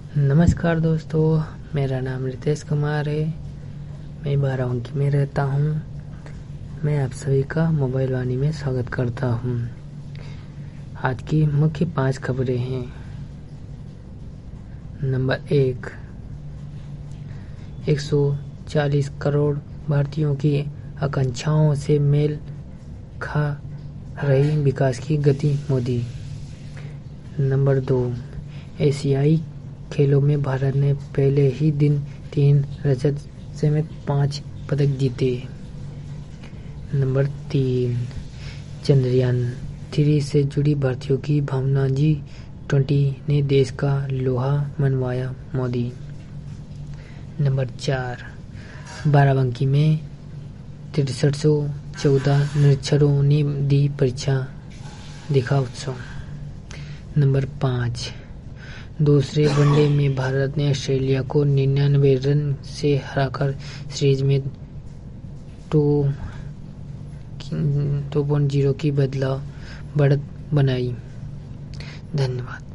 नमस्कार दोस्तों, मेरा नाम रितेश कुमार है। मैं 12 में रहता हूँ। मैं आप सभी का मोबाइल वाणी में स्वागत करता हूँ। आज की मुख्य 5 खबरें हैं। नंबर 1, 140 करोड़ भारतीयों की आकांक्षाओं से मेल खा रही विकास की गति मोदी। नंबर 2, एशियाई खेलों में भारत ने पहले ही दिन 3 रजत समेत 5 पदक जीते। नंबर 3, चंद्रयान 3 से जुड़ी भारतीयों की भावना G20 ने देश का लोहा मनवाया मोदी। नंबर 4, बाराबंकी में 6314 निरक्षरों ने दी परीक्षा, दिखा उत्सव। नंबर 5, दूसरे वनडे में भारत ने ऑस्ट्रेलिया को 99 रन से हराकर सीरीज में 2.0 की बढ़त बनाई। धन्यवाद।